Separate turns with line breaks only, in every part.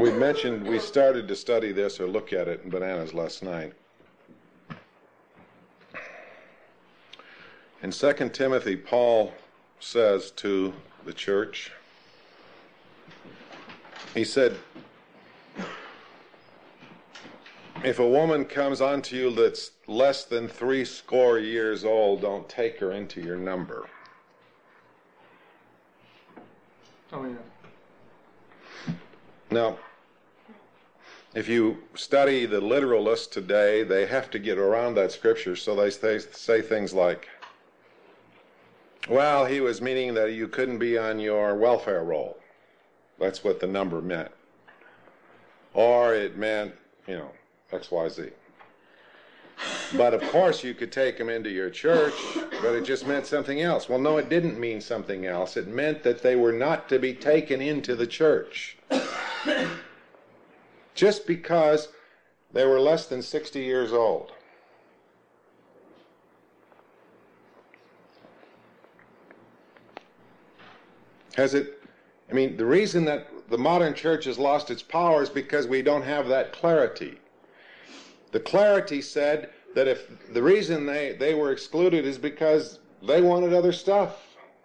we started to study this or look at it in Bananas last night. In 2 Timothy, Paul says to the church, he said, if a woman comes unto you that's less than 80 years old, don't take her into your number.
Oh, yeah.
Now, if you study the literalists today, they have to get around that scripture, so they say things like, well, he was meaning that you couldn't be on your welfare roll. That's what the number meant. Or it meant, XYZ. But of course you could take them into your church, but it just meant something else. Well, no, it didn't mean something else. It meant that they were not to be taken into the church. Just because they were less than 60 years old. The reason that the modern church has lost its power is because we don't have that clarity. The clarity said that if the reason they were excluded is because they wanted other stuff.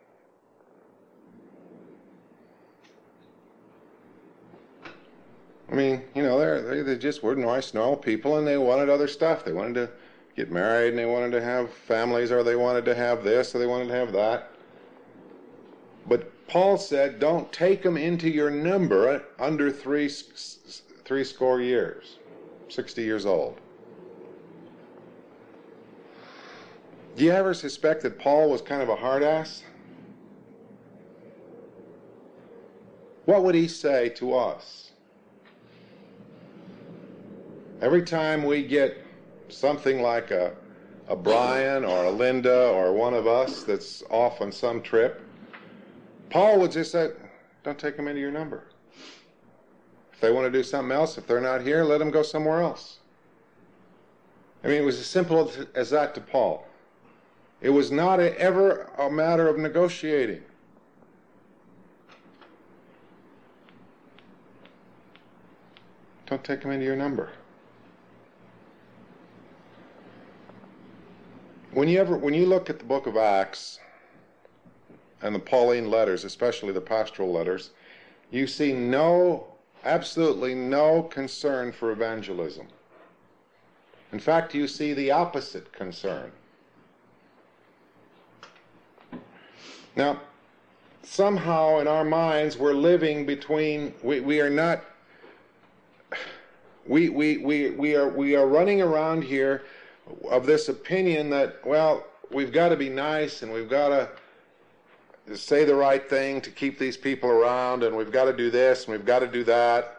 They just were nice, normal people, and they wanted other stuff. They wanted to get married, and they wanted to have families, or they wanted to have this, or they wanted to have that. But Paul said, don't take them into your number under 80 years, 60 years old. Do you ever suspect that Paul was kind of a hard ass? What would he say to us? Every time we get something like a Brian or a Linda or one of us that's off on some trip, Paul would just say, don't take them into your number. If they want to do something else, if they're not here, let them go somewhere else. It was as simple as that to Paul. It was not ever a matter of negotiating. Don't take them into your number. When you look at the book of Acts and the Pauline letters, especially the pastoral letters, you see absolutely no concern for evangelism. In fact, you see the opposite concern. Now, somehow in our minds we're living between, we are running around here of this opinion that, we've got to be nice and we've got to say the right thing to keep these people around, and we've got to do this and we've got to do that.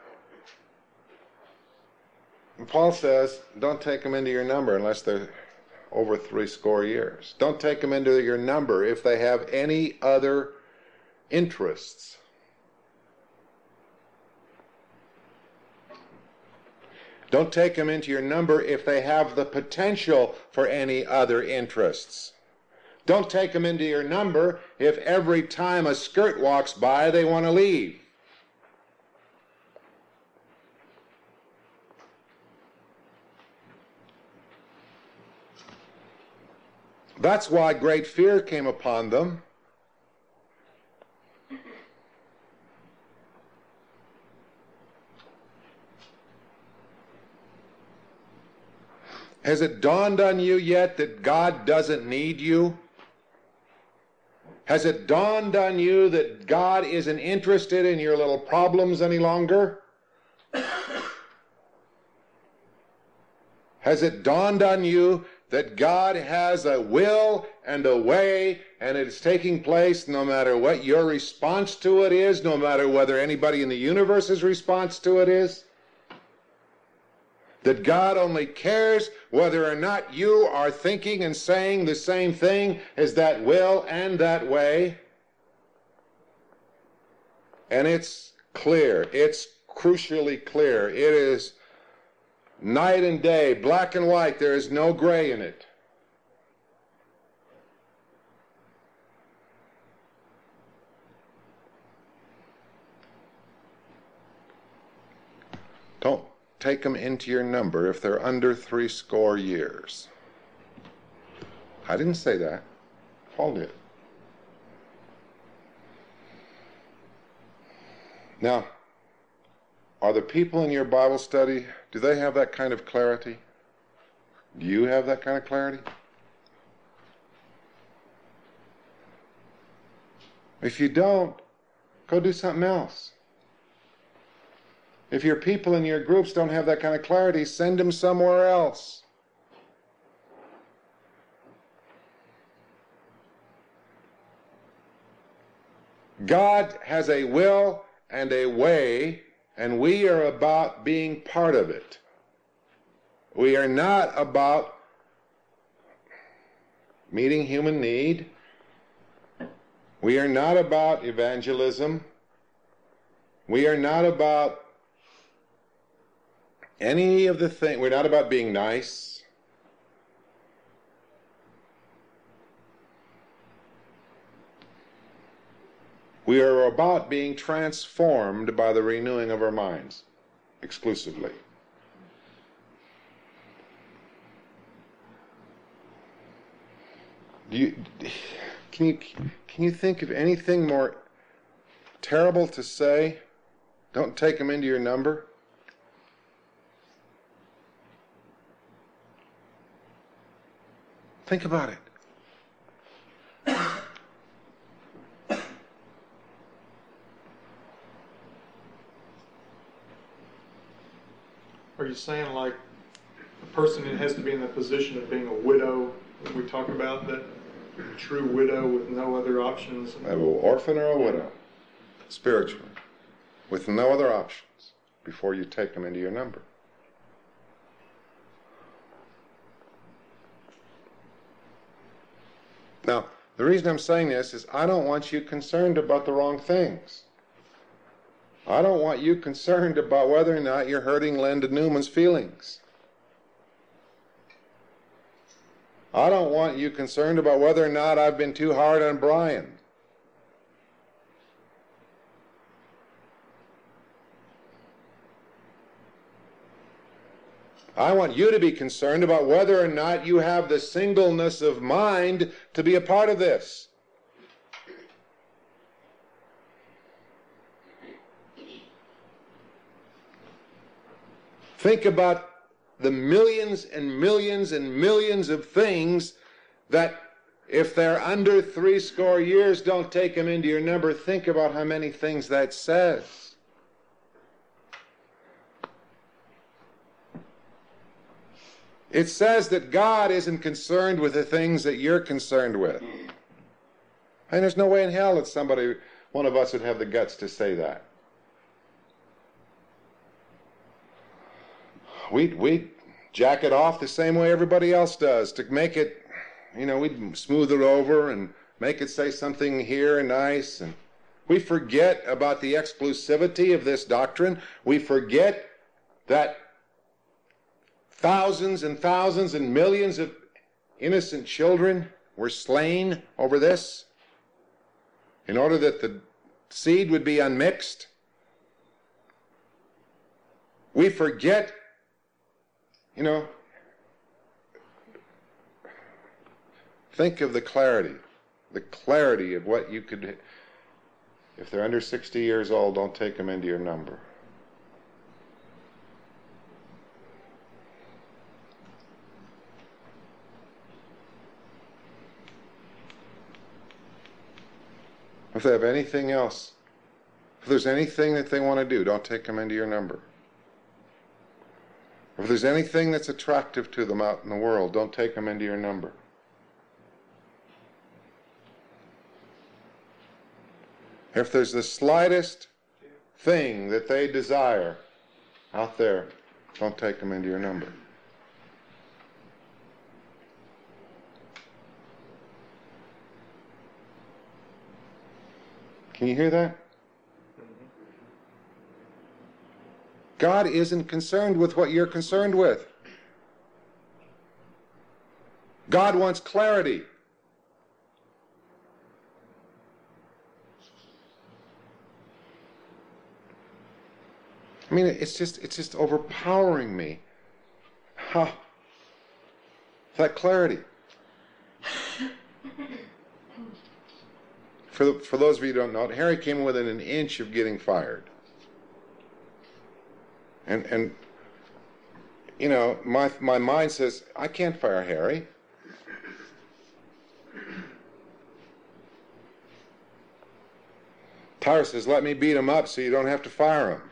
And Paul says, don't take them into your number unless they're over 80 years. Don't take them into your number if they have any other interests. Don't take them into your number if they have the potential for any other interests. Don't take them into your number if every time a skirt walks by they want to leave. That's why great fear came upon them. Has it dawned on you yet that God doesn't need you? Has it dawned on you that God isn't interested in your little problems any longer? Has it dawned on you that God has a will and a way, and it's taking place no matter what your response to it is, no matter whether anybody in the universe's response to it is? That God only cares whether or not you are thinking and saying the same thing as that will and that way. And it's clear. It's crucially clear. It is night and day, black and white. There is no gray in it. Don't take them into your number if they're under 80 years. I didn't say that. Paul did. Now, are the people in your Bible study, do they have that kind of clarity? Do you have that kind of clarity? If you don't, go do something else. If your people in your groups don't have that kind of clarity, send them somewhere else. God has a will and a way, and we are about being part of it. We are not about meeting human need. We are not about evangelism. We are not about any of the things. We're not about being nice. We are about being transformed by the renewing of our minds, exclusively. Can you think of anything more terrible to say? Don't take them into your number. Think about it.
Are you saying like a person that has to be in the position of being a widow, that we talk about that true widow with no other options?
An orphan or a widow, spiritually, with no other options before you take them into your number. Now, the reason I'm saying this is I don't want you concerned about the wrong things. I don't want you concerned about whether or not you're hurting Linda Newman's feelings. I don't want you concerned about whether or not I've been too hard on Brian. I want you to be concerned about whether or not you have the singleness of mind to be a part of this. Think about the millions and millions and millions of things that, if they're under 80 years, don't take them into your number. Think about how many things that says. It says that God isn't concerned with the things that you're concerned with. And there's no way in hell that one of us would have the guts to say that. We'd jack it off the same way everybody else does to make it, we'd smooth it over and make it say something here nice. And we forget about the exclusivity of this doctrine. We forget that thousands and thousands and millions of innocent children were slain over this in order that the seed would be unmixed. We forget, think of the clarity of what you could, if they're under 60 years old, don't take them into your number. If they have anything else, if there's anything that they want to do, don't take them into your number. If there's anything that's attractive to them out in the world, don't take them into your number. If there's the slightest thing that they desire out there, don't take them into your number. Can you hear that? God isn't concerned with what you're concerned with. God wants clarity. I mean, it's just overpowering me. How? That clarity. For those of you who don't know, Harry came within an inch of getting fired. And you know, my mind says, I can't fire Harry. Tyler says, let me beat him up so you don't have to fire him.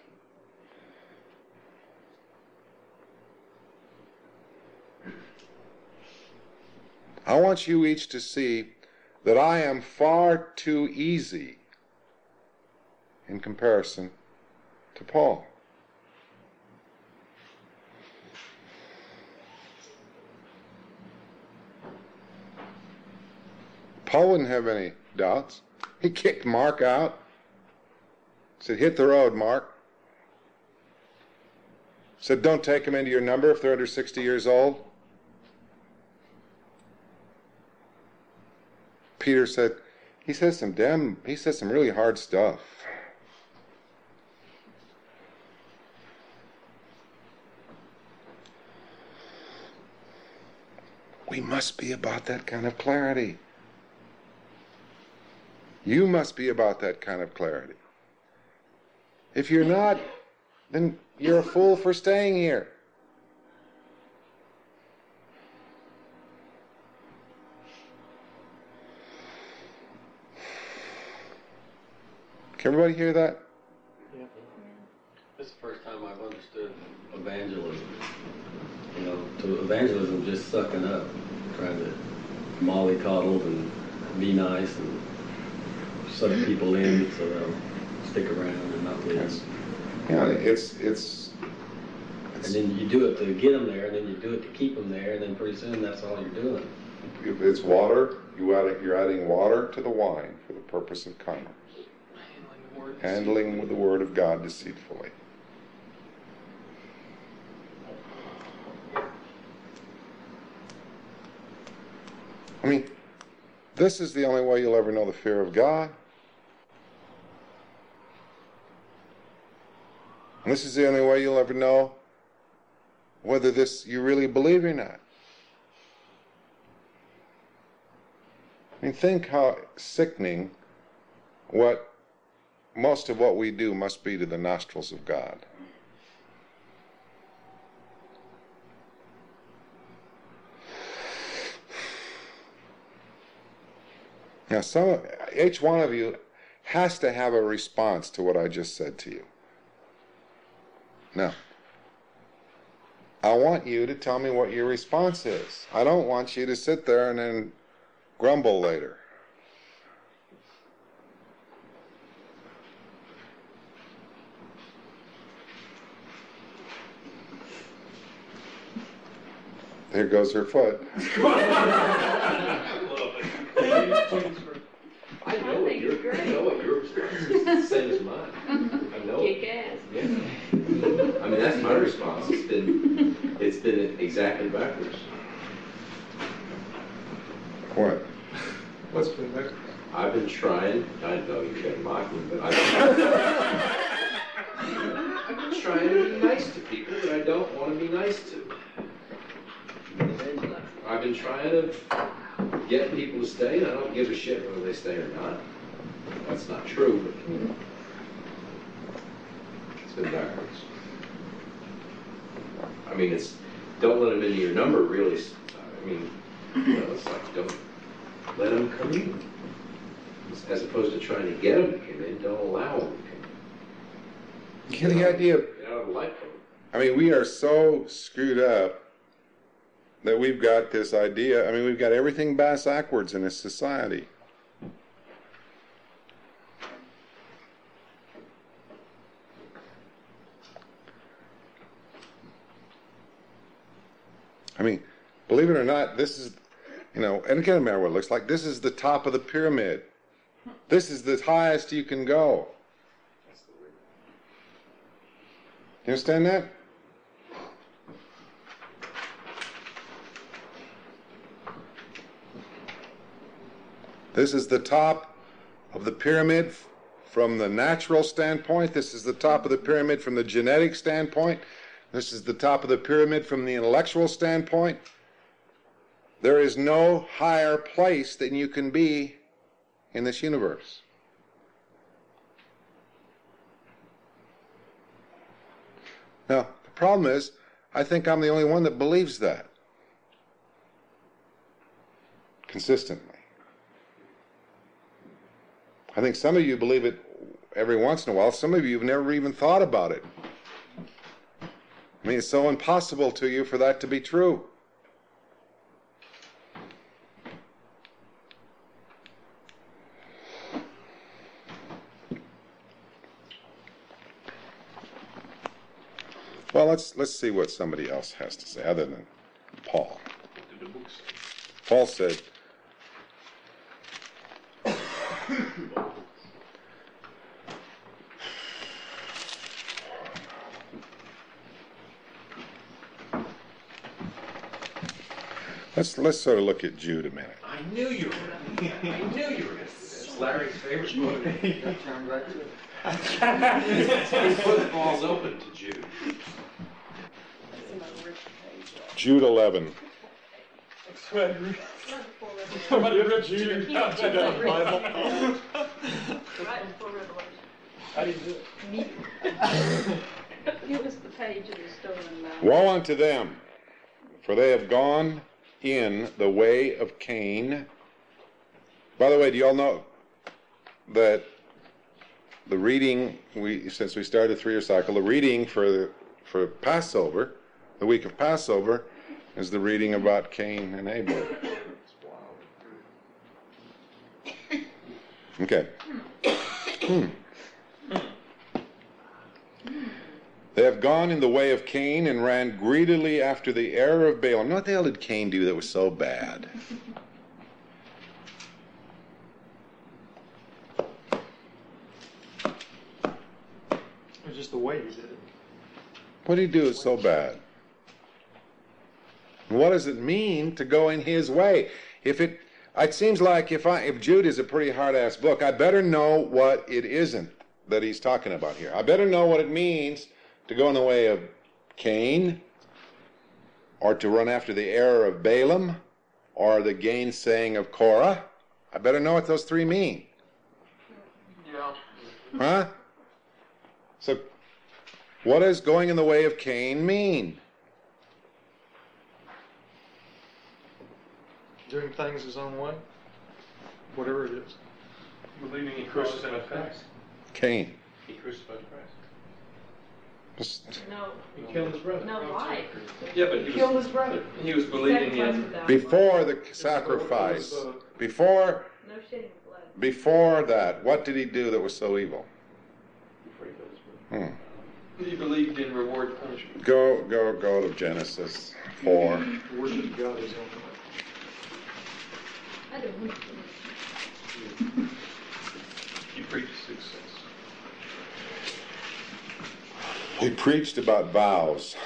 I want you each to see that I am far too easy in comparison to Paul. Paul wouldn't have any doubts. He kicked Mark out. Said, hit the road, Mark. Said, don't take them into your number if they're under 60 years old. Peter said, he says some really hard stuff. We must be about that kind of clarity. You must be about that kind of clarity. If you're not, then you're a fool for staying here. Can everybody hear that?
Yeah. This is the first time I've understood evangelism. You know, to evangelism just sucking up, trying to mollycoddle and be nice and suck people in so they'll stick around and not leave.
Yes. Yeah, it's.
And then you do it to get them there, and then you do it to keep them there, and then pretty soon that's all you're doing.
It's water. You're adding water to the wine for the purpose of commerce. Handling with the word of God deceitfully. I mean, this is the only way you'll ever know the fear of God. And this is the only way you'll ever know whether you really believe or not. I mean, think how sickening most of what we do must be to the nostrils of God. Now, each one of you has to have a response to what I just said to you. Now, I want you to tell me what your response is. I don't want you to sit there and then grumble later. There goes her foot.
I know what your response is. Same as mine. I know.
Kick ass.
Yeah. I mean, that's my response. It's been exactly backwards.
What?
What's been there?
I've been trying. I know you're going to mock me, but I've been trying to be nice to people that I don't want to be nice to. I've been trying to get people to stay, and I don't give a shit whether they stay or not. That's not true, but it's been backwards. I mean, don't let them into your number, really. I mean, it's like, don't let them come in. As opposed to trying to get them to come in, don't allow them to come in.
You get the idea?
Get out of the light.
I mean, we are so screwed up that we've got this idea. I mean, we've got everything backwards in this society. I mean, believe it or not, this is, and it doesn't matter what it looks like, this is the top of the pyramid. This is the highest you can go. You understand that? This is the top of the pyramid from the natural standpoint. This is the top of the pyramid from the genetic standpoint. This is the top of the pyramid from the intellectual standpoint. There is no higher place than you can be in this universe. Now, the problem is, I think I'm the only one that believes that consistently. I think some of you believe it every once in a while. Some of you have never even thought about it. I mean, it's so impossible to you for that to be true. Well, let's see what somebody else has to say other than Paul.
What did the book say?
Paul said, let's sort of look at Jude a minute.
I knew you were going to do this. It's Larry's favorite book. Football's open to Jude.
Jude 11.
Somebody ripped Jude out of the Bible.
Right before Revelation.
How do you do it?
Give us the page of the stolen mouth.
Woe unto them, for they have gone in the way of Cain. By the way, do you all know that the reading, since we started a 3-year cycle, the reading for Passover, the week of Passover, is the reading about Cain and Abel. Okay. They have gone in the way of Cain and ran greedily after the error of Balaam. What the hell did Cain do that was so bad?
It was just the way he did it.
What did he do that's so bad? And what does it mean to go in his way? It seems like if Jude is a pretty hard-ass book, I better know what it isn't that he's talking about here. I better know what it means to go in the way of Cain, or to run after the error of Balaam, or the gainsaying of Korah. I better know what those three mean.
Yeah.
Huh? So, what does going in the way of Cain mean?
Doing things his own way. Whatever it is.
Believing he crucified Christ.
Cain.
He crucified Christ.
Just
No,
He killed his brother.
no life.
Yeah, but
Killed his brother.
he was believing
Sacrificed
in.
without
before the sacrifice, before
no shedding of blood.
before that, what did he do that was so evil?
Before he killed his brother. He believed in reward punishment.
Go to Genesis 4.
Worship God his own way.
I don't want to.
He preached success.
He preached about vows.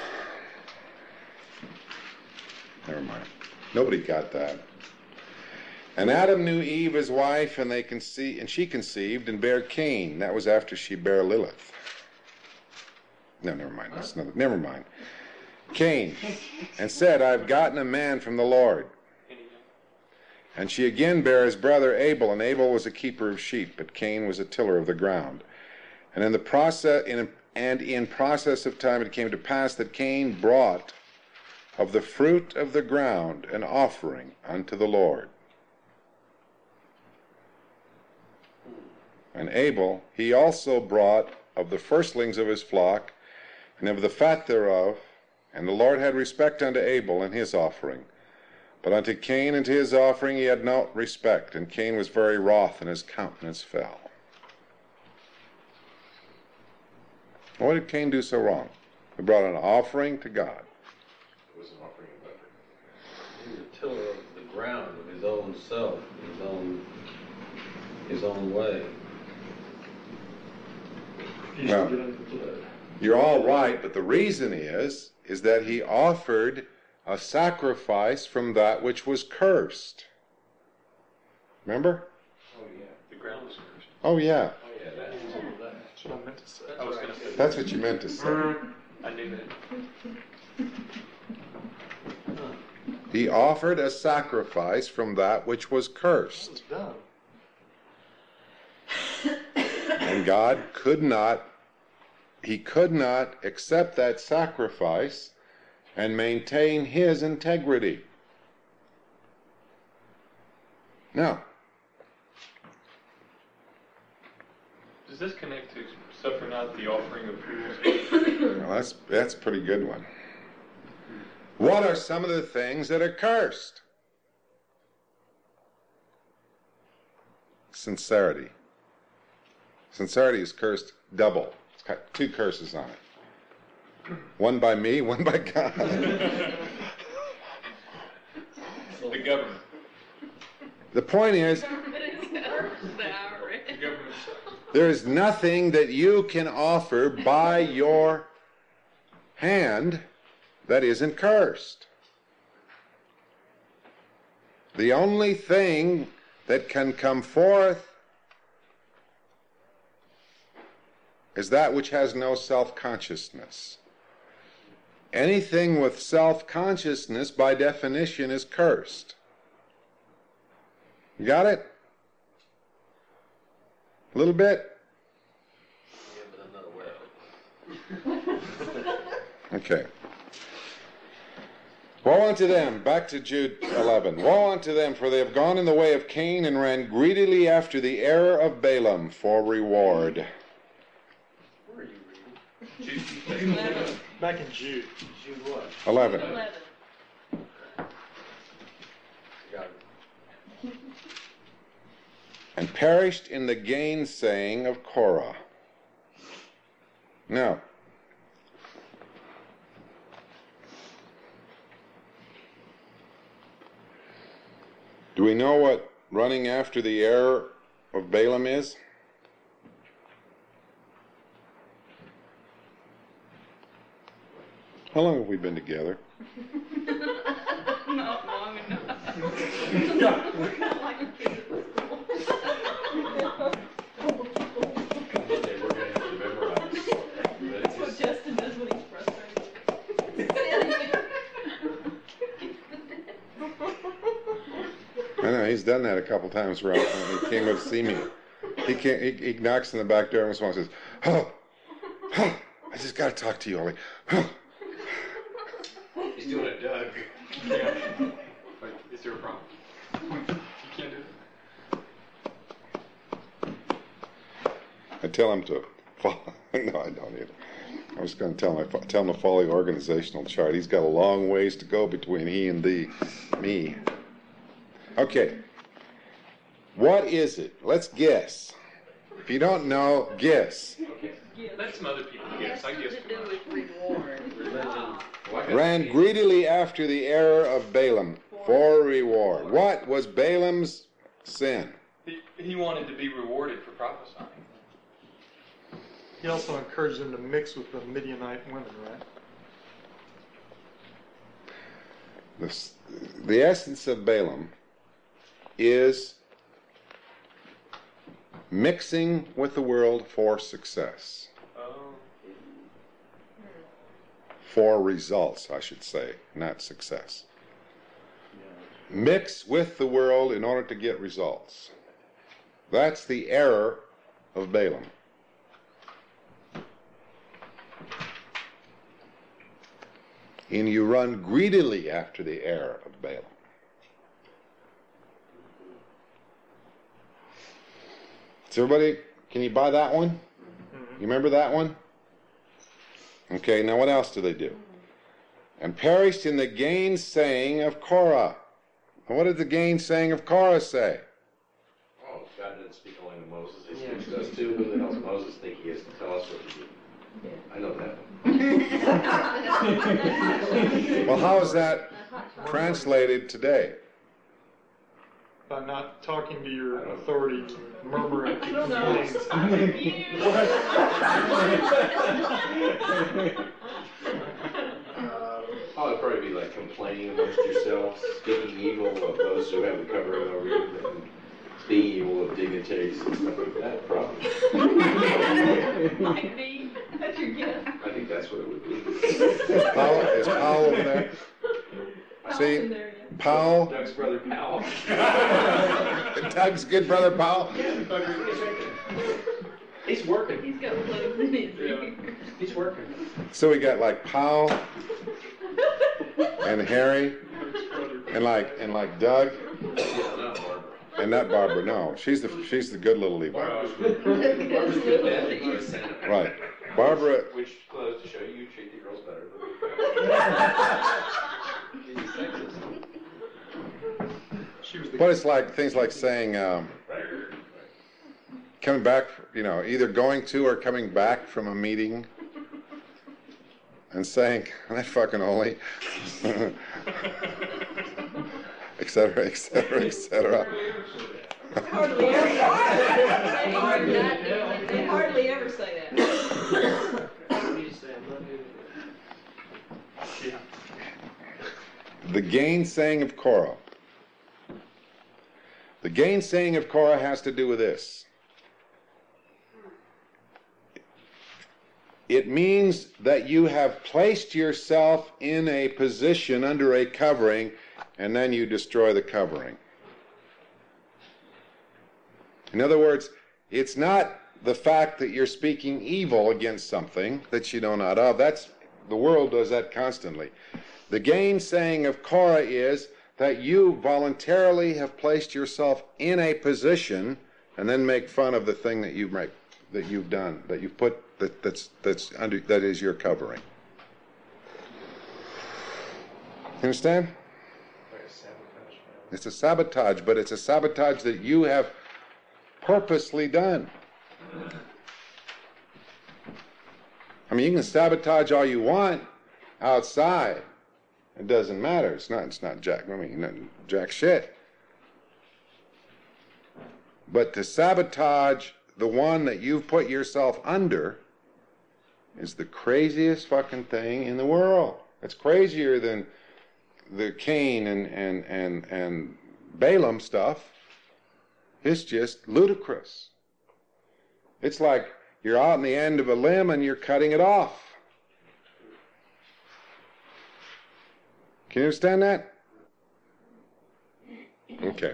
Never mind. Nobody got that. And Adam knew Eve his wife, and she conceived and bare Cain. That was after she bare Lilith. No, never mind. That's another. Never mind. Cain, and said, I have gotten a man from the Lord. And she again bare his brother Abel, and Abel was a keeper of sheep, but Cain was a tiller of the ground. And in process of time it came to pass that Cain brought of the fruit of the ground an offering unto the Lord. And Abel he also brought of the firstlings of his flock, and of the fat thereof, and the Lord had respect unto Abel and his offering. But unto Cain and to his offering he had no respect, and Cain was very wroth, and his countenance fell. What did Cain do so wrong? He brought an offering to God.
It was an offering of effort.
He was a tiller of the ground of his own self, his own way.
He used
Well,
to get under the blood.
You're all right, but the reason is that he offered a sacrifice from that which was cursed. Remember?
Oh, yeah.
The ground was cursed.
Oh, yeah.
Oh, yeah, that.
That's what I meant to say.
I was gonna say.
That's what you meant to say.
I knew that.
He offered a sacrifice from that which was cursed.
That was dumb.
And God could not accept that sacrifice and maintain his integrity. Now,
Does this connect to suffer not the offering of fools?
well, that's a pretty good one. What are some of the things that are cursed? Sincerity. Sincerity is cursed double. It's got two curses on it. One by me, one by God.
The government.
The point is,
The IRS.
The government.
there is nothing that you can offer by your hand that isn't cursed. The only thing that can come forth is that which has no self-consciousness. Anything with self-consciousness, by definition, is cursed. You got it? A little bit?
Yeah, but I'm not aware of it.
Okay. Woe unto them, back to Jude 11. Woe unto them, for they have gone in the way of Cain and ran greedily after the error of Balaam for reward.
Where are you reading? Jude.
Back in Jude.
Jude what?
11.
11.
Got it.
And perished in the gainsaying of Korah. Now, do we know what running after the error of Balaam is? How long have we been together?
Not long enough.
Okay, we're gonna have to memorize. But
That's what
just-
Justin does when he's frustrated.
I know, he's done that a couple times around when he came up to see me. He knocks on the back door and someone says, oh, I just got to talk to you, Ollie.
He's doing a Doug.
Yeah. Wait, is there a problem? You can't do it.
I tell him to follow. No, I don't either. I was going to tell him to follow the organizational chart. He's got a long ways to go between he and me. Okay. What is it? Let's guess. If you don't know, guess.
Let some other people guess. I guess
to
too
do
much.
with reward.
Religion.
Ah.
Well, I got
Ran
the-
greedily after the error of Balaam for reward. What was Balaam's sin?
He wanted to be rewarded for prophesying.
He also encouraged them to mix with the Midianite women, right?
The essence of Balaam is mixing with the world for success.
Oh.
For results, I should say, not success. Mix with the world in order to get results. That's the error of Balaam. And you run greedily after the error of Balaam. So everybody, can you buy that one? You remember that one? Okay, now what else do they do? And perished in the gainsaying of Korah. And what did the gainsaying of Korah say?
Oh, God didn't speak only to Moses. He speaks to us too. Who the hell does Moses think he is to tell us what to do? I know that one.
Well, how is that translated today?
By not talking to your authority to murmur and
I don't know.
complain.
I'm confused.
Oh, it'd probably be like complaining amongst yourselves, speaking evil of those who have the covering over you. being evil of dignitaries and stuff like that, probably.
Might be. That's your guess.
I think that's what it would be.
Is Powell over there? See,
In there, yeah.
Powell,
Doug's brother Powell.
Doug's good brother Powell.
He's working.
He's got clothes in his ear.
He's working.
So we got like Powell and Harry and like Doug
Yeah, not Barbara.
and not Barbara. No, she's the good little Levi.
Barbara's good at it. She's Santa.
Right, Barbara.
Which goes to show you treat the girls better than me. Sexist.
She was the.
But it's like things like saying coming back, either going to or coming back from a meeting and saying, "I fucking only," et cetera, et cetera, et cetera.
Hardly ever. They hardly ever say that.
The gainsaying of Korah. The gainsaying of Korah has to do with this. It means that you have placed yourself in a position under a covering, and then you destroy the covering. In other words, it's not the fact that you're speaking evil against something that you know not of. The world does that constantly. The gainsaying of Korah is that you voluntarily have placed yourself in a position and then make fun of the thing that you've done, that you've put that is your covering. You understand? It's a sabotage, but it's a sabotage that you have purposely done. I mean, you can sabotage all you want outside. It doesn't matter. It's not jack shit. But to sabotage the one that you've put yourself under is the craziest fucking thing in the world. It's crazier than the Cain and Balaam stuff. It's just ludicrous. It's like you're out on the end of a limb and you're cutting it off. Can you understand that? Okay.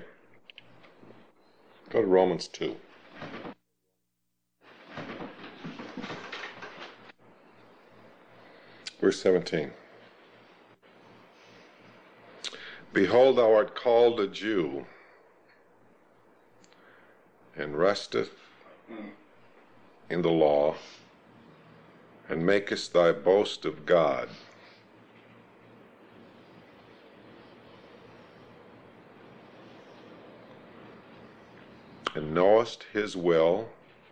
Go to Romans 2. Verse 17. Behold, thou art called a Jew, and resteth in the law, and makest thy boast of God. And knowest his will,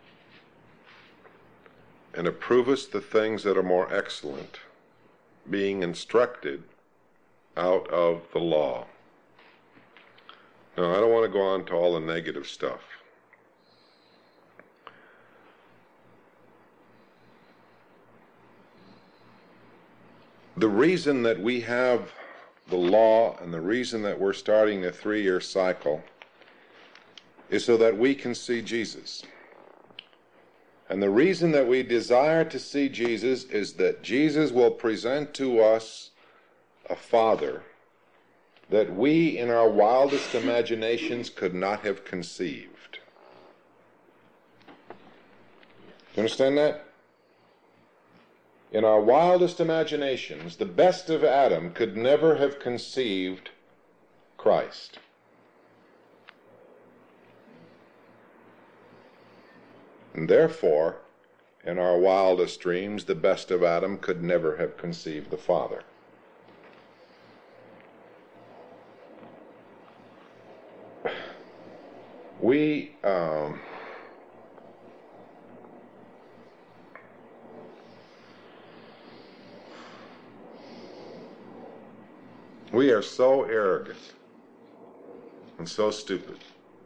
and approvest the things that are more excellent, being instructed out of the law. Now, I don't want to go on to all the negative stuff. The reason that we have the law and the reason that we're starting the 3-year cycle is so that we can see Jesus. And the reason that we desire to see Jesus is that Jesus will present to us a Father that we in our wildest imaginations could not have conceived. Do you understand that? In our wildest imaginations, the best of Adam could never have conceived Christ. And therefore, in our wildest dreams, the best of Adam could never have conceived the Father. We are so arrogant and so stupid.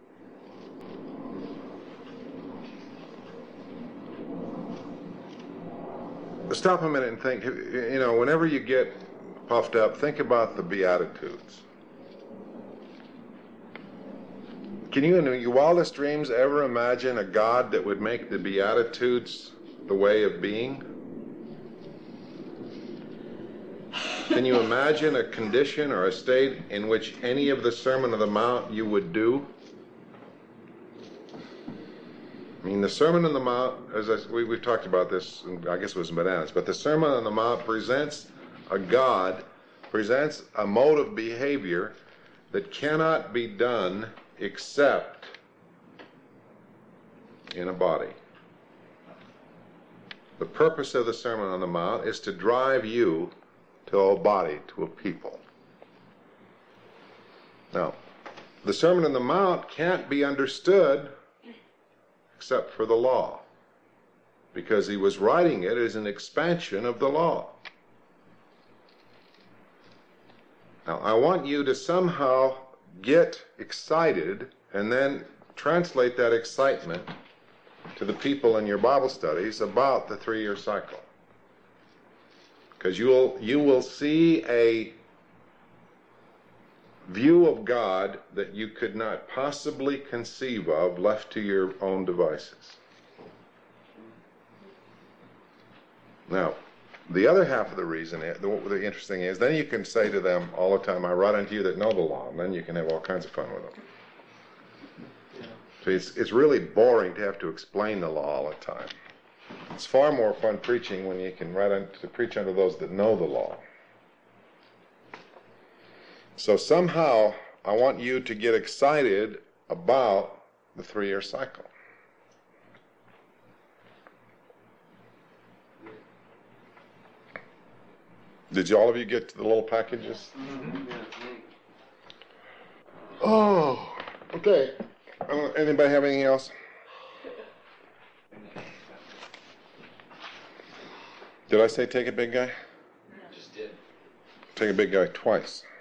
Stop a minute and think, whenever you get puffed up, think about the Beatitudes. Can you, in your wildest dreams, ever imagine a God that would make the Beatitudes the way of being? Can you imagine a condition or a state in which any of the Sermon on the Mount you would do? I mean, the Sermon on the Mount, we've talked about this, I guess it was in Bananas, but the Sermon on the Mount presents a God, presents a mode of behavior that cannot be done except in a body. The purpose of the Sermon on the Mount is to drive you to a body, to a people. Now, the Sermon on the Mount can't be understood except for the law, because he was writing it as an expansion of the law. Now, I want you to somehow get excited and then translate that excitement to the people in your Bible studies about the 3-year cycle. Because you will see a view of God that you could not possibly conceive of left to your own devices. Now, the other half of the reason, the interesting is, then you can say to them all the time, I write unto you that know the law, and then you can have all kinds of fun with them. So it's really boring to have to explain the law all the time. It's far more fun preaching when you can to preach unto those that know the law. So somehow, I want you to get excited about the 3-year cycle. Did all of you get to the little packages? Oh, okay. Anybody have anything else? Did I say take a big guy?
Just did.
Take a big guy twice.